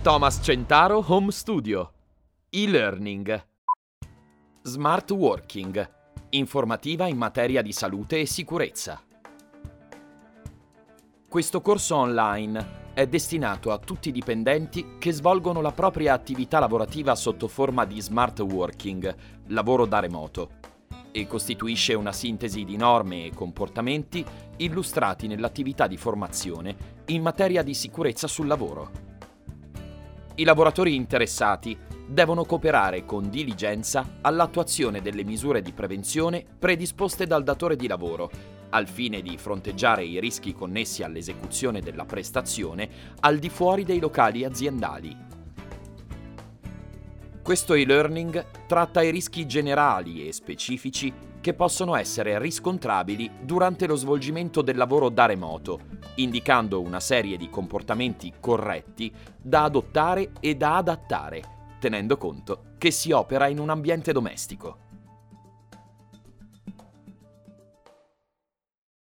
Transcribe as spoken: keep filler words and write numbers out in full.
Thomas Centaro Home Studio. E-learning. Smart working. Informativa in materia di salute e sicurezza. Questo corso online è destinato a tutti i dipendenti che svolgono la propria attività lavorativa sotto forma di smart working, lavoro da remoto, e costituisce una sintesi di norme e comportamenti illustrati nell'attività di formazione in materia di sicurezza sul lavoro. I lavoratori interessati devono cooperare con diligenza all'attuazione delle misure di prevenzione predisposte dal datore di lavoro, al fine di fronteggiare i rischi connessi all'esecuzione della prestazione al di fuori dei locali aziendali. Questo e-learning tratta i rischi generali e specifici che possono essere riscontrabili durante lo svolgimento del lavoro da remoto, indicando una serie di comportamenti corretti da adottare e da adattare, tenendo conto che si opera in un ambiente domestico.